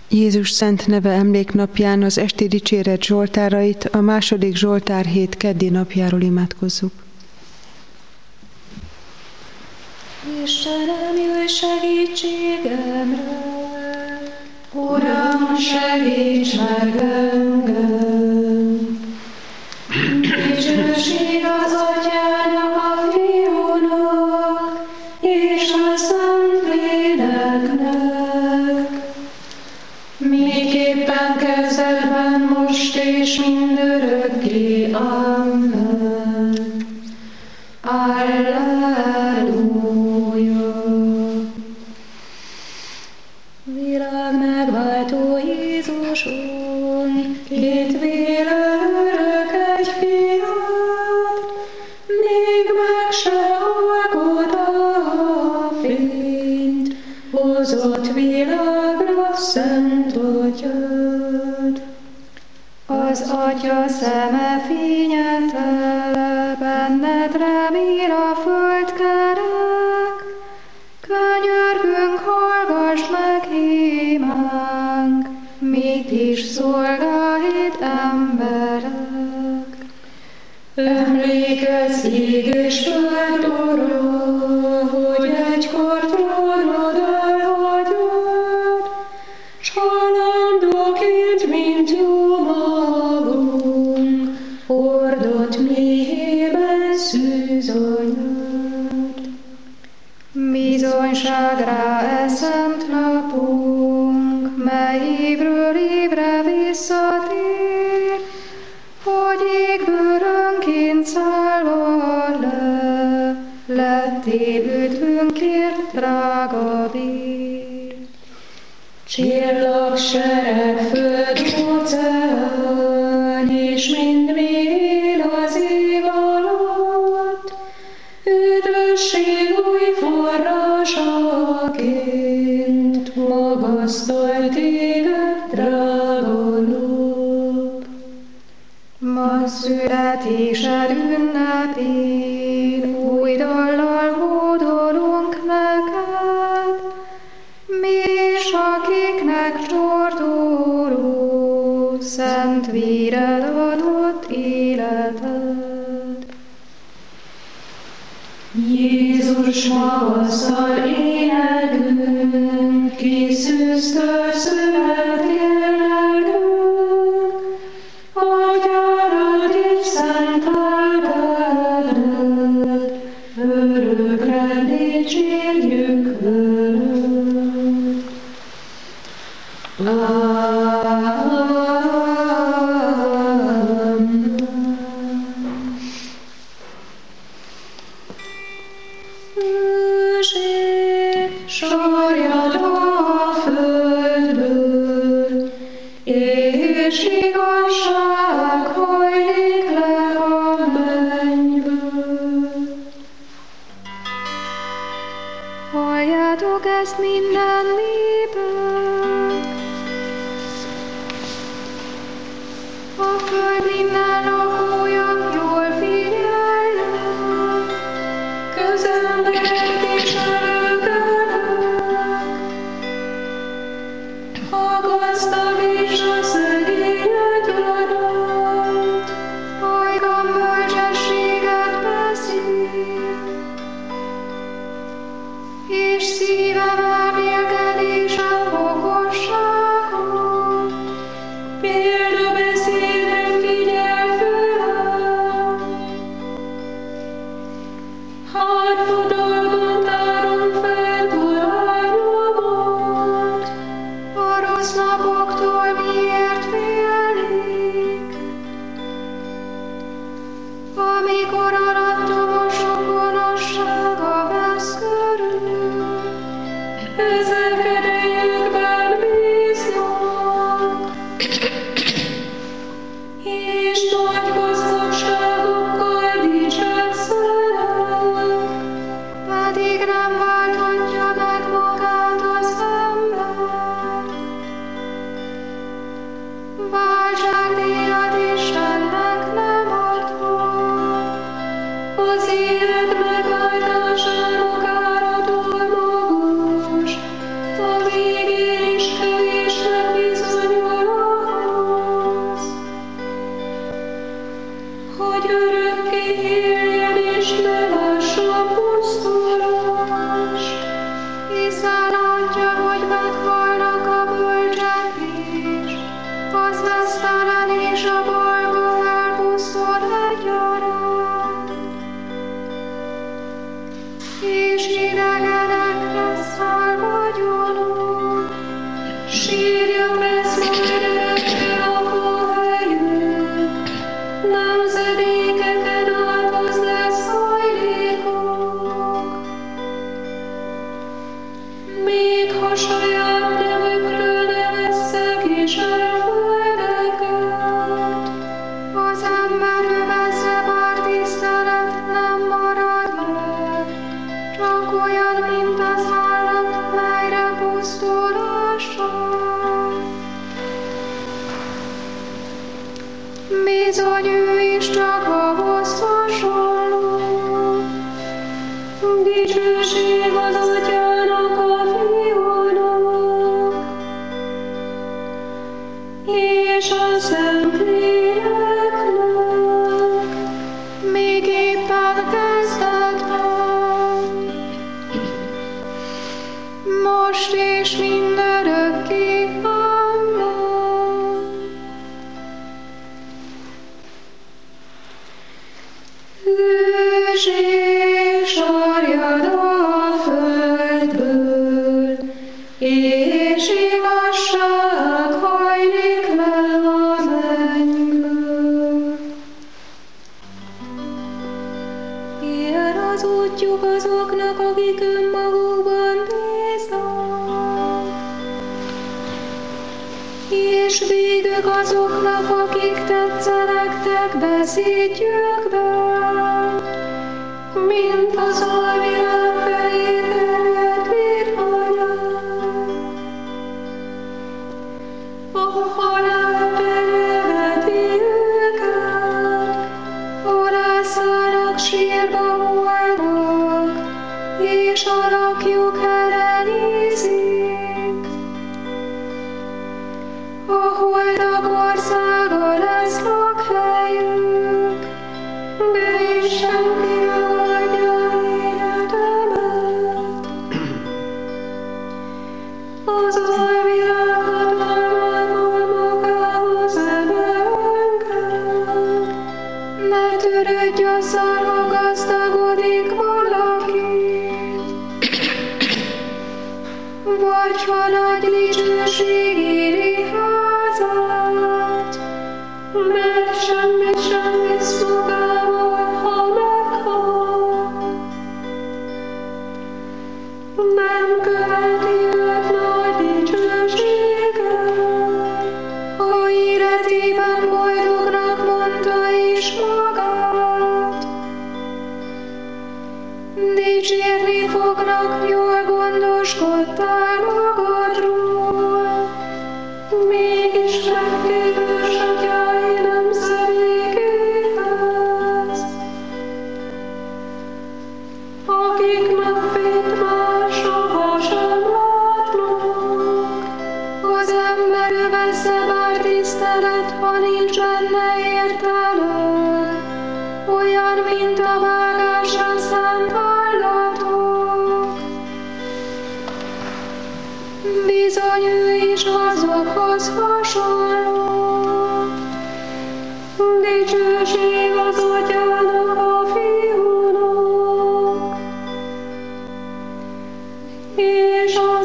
Jézus szent neve emléknapján az esti dicséret zsoltárait a 2. Zsoltár hét keddi napjáról imádkozzuk. Istenem, jöjj segítségemre! Uram, segíts meg engem! Dicsőség az Atyának, a Fiúnak, és a Szentléleknek, miképpen kezdetben, most és mindörökké. Amen. Alleluja. Világ megváltó Jézuson, hitvéle örök egy fiat, még meg se alkot a fényt, hozott világra Szent Atyát. Az Atya szeme fényete, benned remél a földkerek, könyörgünk, hallgass meg imánk, mit is szolgálít emberek. Emlékezz ég és föld, Ura, hogy egykor trónod elhagyott, s halandóként, mint jó magunk, hordott méhében szűzanyát. Bizonyságra eszent napunk, mely évről évre visszatér, hogy égbőrönként szállva lettél üdvünkért drága bér. Csillagsereg, föld, óceán, és mind mi él az ég alatt, üdvösség új forrásaként magasztal téged, drága nap. Ma születésed ünnepén új dallal hódolunk neked, mi is, akiknek csorduló szent véred adott életed. Jézus magasztal énekünk, ki szűztől születél nekünk, Atyádat és szent lelkedet, örökre dicsérjük veled. Amen. Őség, sorjad a földből, és igazság hajlik le a mennyből. Halljátok ezt minden népek! A föld minden lakója jól figyeljen, közemberek és előkelők, a gazdag és a szegény egyaránt, hajdan bölcsességet beszél, és szíve elmélkedése okosságot, példabeszédre figyelj fel. Hátfodalban tárom fel turányomat, a rossz napoktól Sírjak lesz majd örökké lakóhelyük, nemzedékeken át az lesz hajlékuk. Még ha saját nevükről nevesszek is földeket, az ember övezze bár tisztelet nem marad meg, csak olyan, mint az állat, melyre pusztulásra. Bizony ő is csak ahhoz hasonló, dicsőség az Atyának, a Fiúnak, és a Szentléleknek, még éppen kezdetben, most és mindörökké. Amen. Hűség sarjad a földből, és igazság hajlik le a mennyből. Ilyen az útjuk azoknak, akik önmagukban bíznak, és végük azoknak, akik tetszelegtek beszédjükbe, mint az alvilág felé terjedt virvanyag. A halál terelheti őket, alászállnak sírba holnak, és alakjuk ellenézik. A holdak országa lesz lakhelyük, de is senki ragadja életemet. Az alvilág hatalmából magához emelenged, ne törődj azzal, ha gazdagodik valaki, vagy ha nagy dicsőség éri házat, mert semmit sem visz magával, ha meghal. Nem követi őt nagy dicsőséggel, ha életében boldognak mondta is magát. Dicsérni fognak, jól gondoskodtál magadról, mégis megkérős atyái nemzedékéhez, akik napfényt már sohasem látnak. Az ember övezze bár tisztelet, ha nincs benne értelem, olyan, mint a vágásra szánt állatok. Bizony ő is azokhoz hasonló, dicsőség az Atyának, a Fiúnak, és a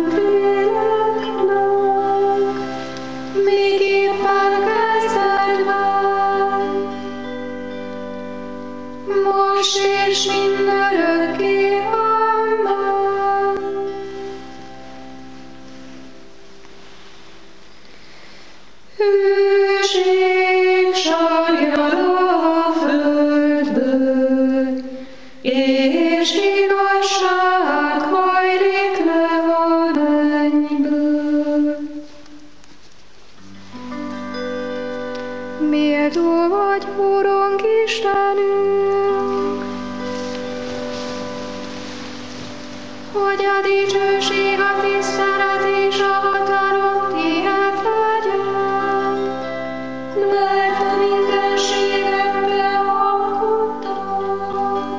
Szentléleknek, még éppen kezdetben, most és mindörökké. Amen. Hűség sarjad a földből, és igazság hajlik le a mennyből. Méltó vagy, Urunk Istenünk, hogy a dicsőség, a tisztelet és a hatalom tiéd legyen, mert a mindenséget te alkottad.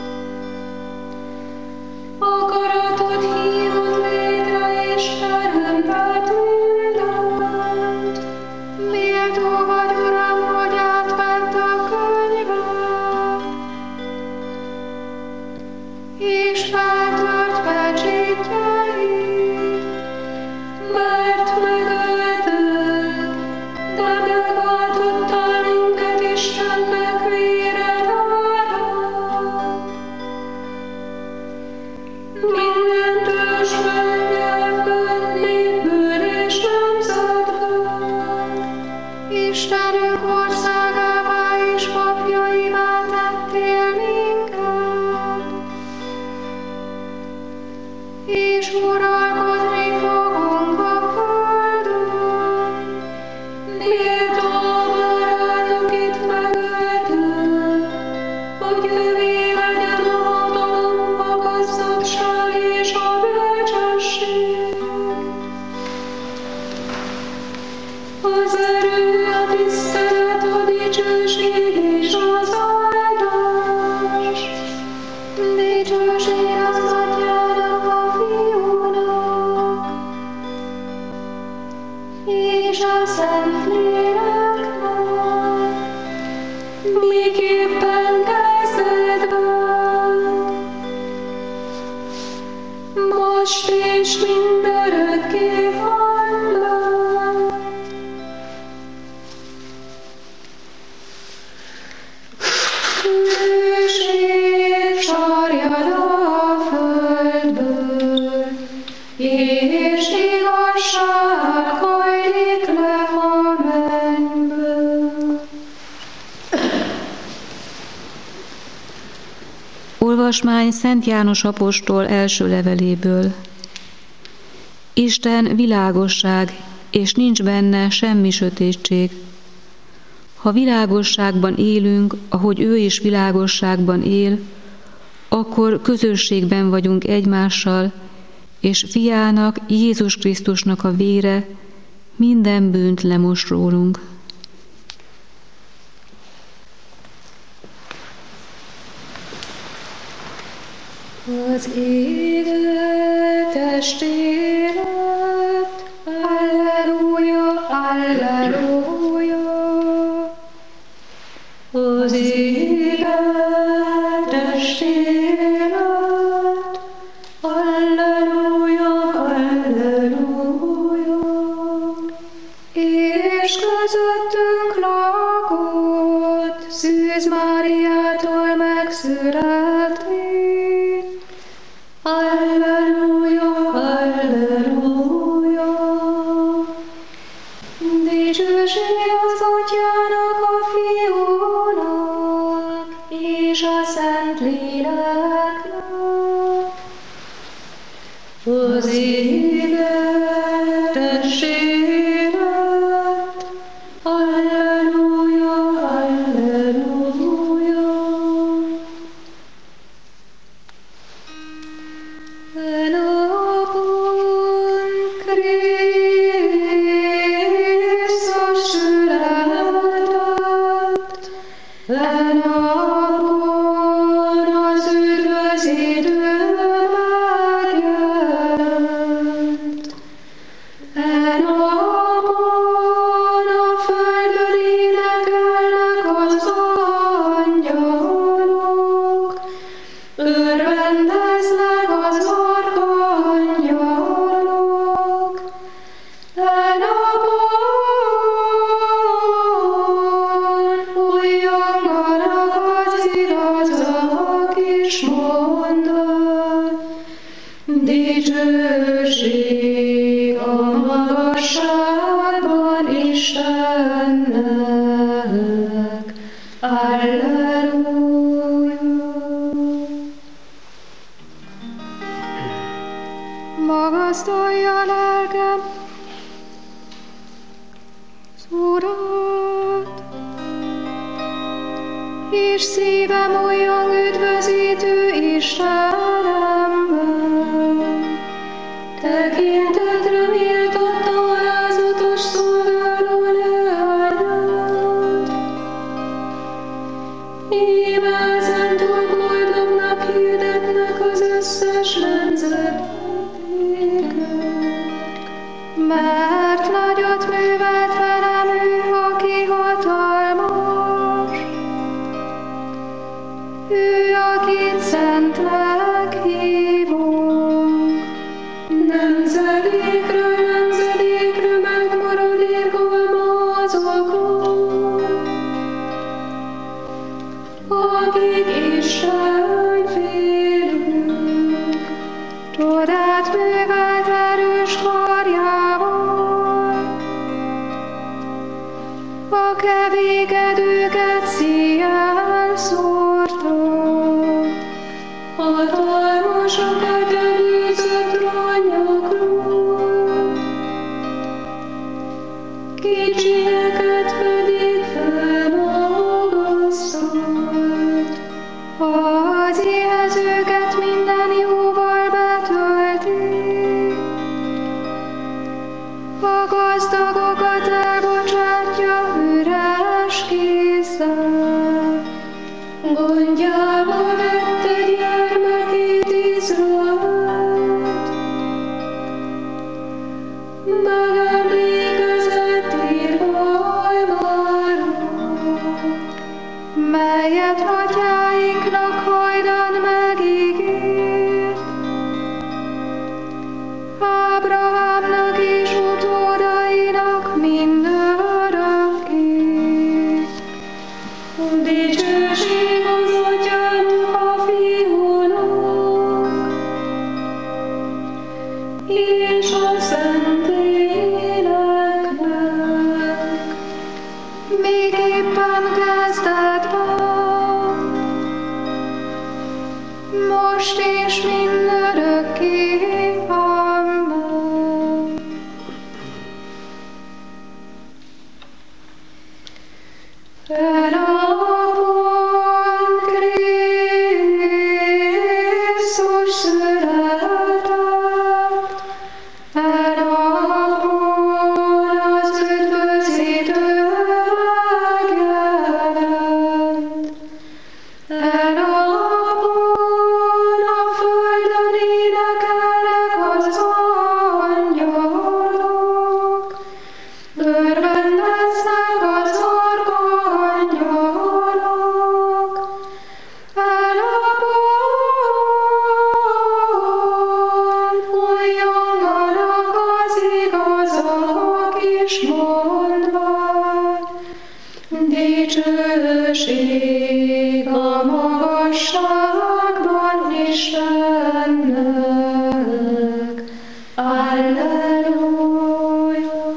Akaratod hívott létre és teremtett mindent. Méltó vagy, Uram, hogy átvett a könyvet, és feltört pecsétjeit, mert dicsőség és az áldás. Dicsőség az Atyának, a Fiúnak, és a Szentléleknek, miképpen kezdetben, most és mindörökké hallom. Hűség sarjad a földből, és igazság hajlik le a mennyből. Olvasmány Szent János apostol első leveléből. Isten világosság, és nincs benne semmi sötétség. Ha világosságban élünk, ahogy ő is világosságban él, akkor közösségben vagyunk egymással, és Fiának, Jézus Krisztusnak a vére minden bűnt lemos rólunk. Az élet testélet, Alleluja, Alleluja. Az élet testélet, Alleluja, Alleluja. És közöttünk lakott, Szűz Máriától megszületett, Alleluja, Alleluja. Dicsőség az Atyának, a Fiúnak, és a Szentléleknek. Az életes élet, Alleluja, Alleluja. Napon Krisztus született, napon az üdvözítő megjelent, napon a földön énekelnek az angyalok, örvendeznek az arkangyalok, napon újjonganak az igazak, és mondanak, dicsőség a magasságban Istennek. Alleluja. Magasztalja lelkem az Urat, és szívem olyan üdvözítő Istenemben. Tekintetre méltott alázatos szolgáló leányodat. Íme ezentúl boldognak hirdetnek az összes nemzetnek, mert nagyot művelt velem ő, aki hatalmas. Ő, akit szentnek hívunk, nemzedékről nemzedékre megmaradékol mozogunk, akik Isten félünk, csodát művelt erős karjával, a kevékedőket szíjjel szórta, hatalmasokat előzött ronyokról, kicsinyeket pedig felmagasztott, az éhezőket minden jóval betölti, a gazdagokat elbocsátja üres kézzel. megemlékezett irgalmáról, melyet atyáinknak hajdan megígért, Ábrahámnak és utódainak mindörökké. Dicsőség az Atyának, a Fiúnak, és a Szentléleknek, miképpen kezdetben, most és mindörökké. Amen. Enapon Krisztus született, enapon az üdvözítő megjelent, enapon a földön énekelnek az angyalok, örvendeznek az arkangyalok, enapon újjonganak az igazak, és mondván, dicsőség a magasságban Istennek. Alleluja!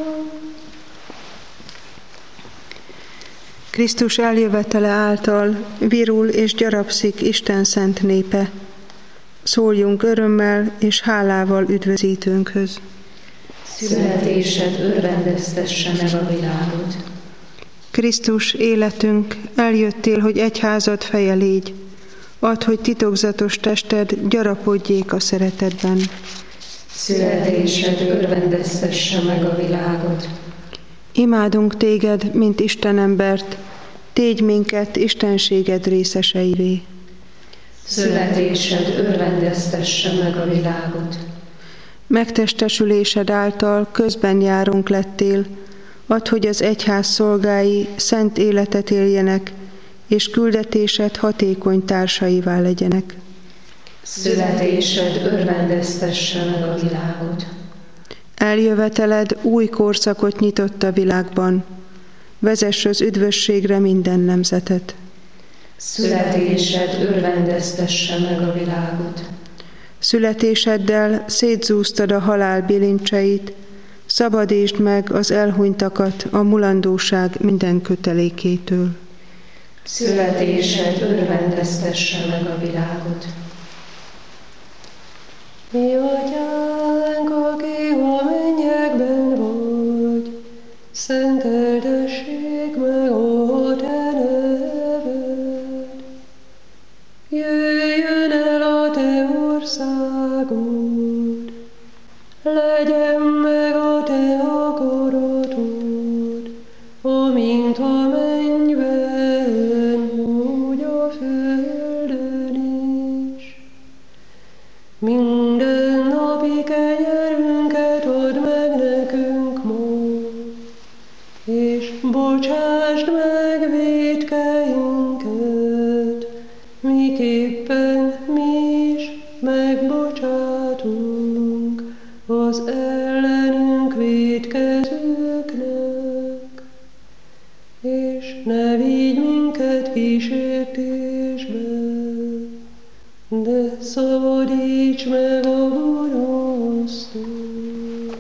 Krisztus eljövetele által virul és gyarapszik Isten szent népe. Szóljunk örömmel és hálával üdvözítőnkhöz. Születésed örvendeztesse meg a világot. Krisztus, életünk, eljöttél, hogy egyházad feje légy. Add, hogy titokzatos tested gyarapodjék a szeretetben. Születésed örvendeztesse meg a világot. Imádunk téged, mint Istenembert, tégy minket istenséged részeseivé. Születésed örvendeztesse meg a világot. Megtestesülésed által közben járunk lettél, add, hogy az egyház szolgái szent életet éljenek, és küldetésed hatékony társaivá legyenek. Születésed örvendeztesse meg a világot. Eljöveteled új korszakot nyitott a világban, vezess az üdvösségre minden nemzetet. Születésed örvendeztesse meg a világot. Születéseddel szétzúztad a halál bilincseit, szabadítsd meg az elhunytakat a mulandóság minden kötelékétől. Születésed örvendeztesse meg a világot. Mi Atyánk, aki a mennyekben vagy, szenteltessék meg a te neved. Jöjjön el a te országod, legyen meg a te akaratod, amint a mennyben, úgy a földön is. Minden napi kenyerünket add meg nekünk ma, és bocsásd meg vétkeinket, miképpen mi is megbocsátunk az ellenünk vétkezőknek, és ne vigy minket kísértésbe, de szabadíts meg a gonosztól.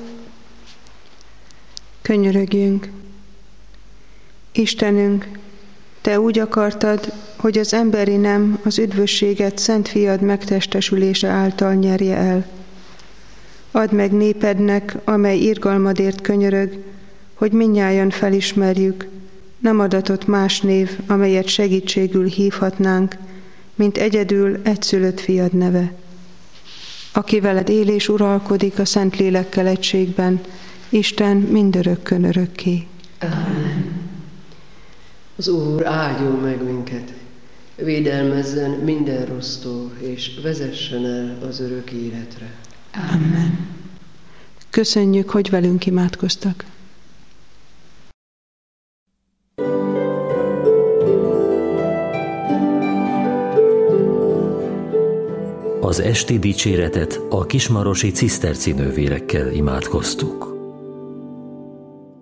Könyörögjünk! Istenünk, te úgy akartad, hogy az emberi nem az üdvösséget Szent Fiad megtestesülése által nyerje el. Add meg népednek, amely irgalmadért könyörög, hogy mindnyájan felismerjük, nem adatott más név, amelyet segítségül hívhatnánk, mint egyedül egyszülött fiad neve. Aki veled él és uralkodik a Szentlélekkel egységben, Isten mindörökkön örökké. Amen. Az Úr áldjon meg minket, védelmezzen minden rossztól, és vezessen el az örök életre. Amen. Köszönjük, hogy velünk imádkoztak. Az esti dicséretet a kismarosi ciszterci nővérekkel imádkoztuk.